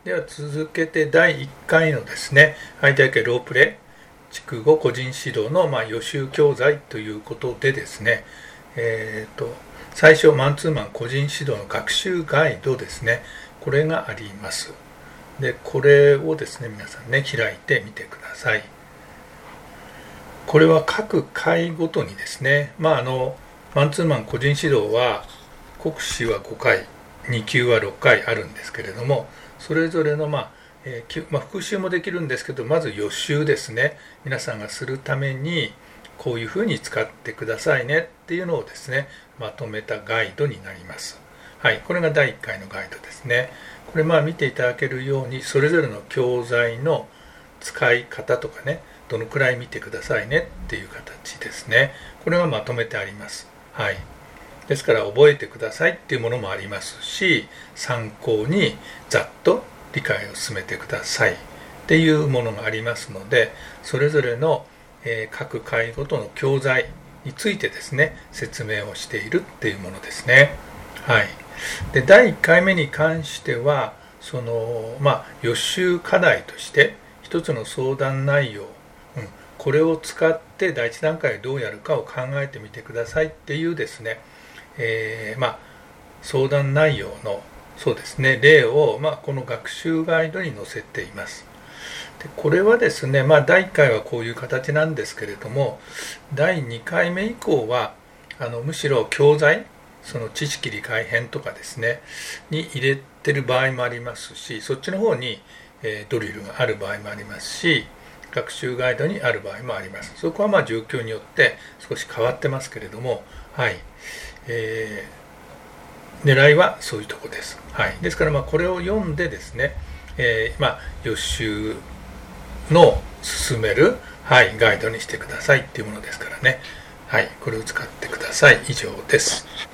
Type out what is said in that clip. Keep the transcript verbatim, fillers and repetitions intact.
では続けてだいいっかいのですね、愛知大会ロープレ筑後個人指導のまあ予習教材ということでですね、えー、と最初マンツーマン個人指導の学習ガイドですね、これがあります。でこれをですね皆さんね開いてみてください。これは各回ごとにですね、まああのマンツーマン個人指導は国試はごかい、に級はろっかいあるんですけれども、それぞれの、まあえーまあ、復習もできるんですけど、まず予習ですね、皆さんがするためにこういうふうに使ってくださいねっていうのをですねまとめたガイドになります。はい、これがだいいっかいのガイドですね。これまあ見ていただけるようにそれぞれの教材の使い方とかね、どのくらい見てくださいねっていう形ですね。これがまとめてあります。はい。ですから覚えてくださいっていうものもありますし、参考にざっと理解を進めてくださいっていうものがありますので、それぞれの、えー、各回ごとの教材についてですね説明をしているっていうものですね。はい。でだいいっかいめに関してはその、まあ、予習課題として一つの相談内容、うん、これを使って第一段階どうやるかを考えてみてくださいっていうですね、えーまあ、相談内容のそうですね例を、まあ、この学習ガイドに載せています。でこれはですね、まあ、だいいっかいはこういう形なんですけれども、だいにかいめ以降はあのむしろ教材、その知識理解編とかですねに入れてる場合もありますし、そっちの方に、えー、ドリルがある場合もありますし、学習ガイドにある場合もあります。そこはまあ状況によって少し変わってますけれども、はい、えー、狙いはそういうところです。はい、ですからまあこれを読んでですね、えー、まあ予習の進める、はい、ガイドにしてくださいっていうものですからね。はい、これを使ってください。以上です。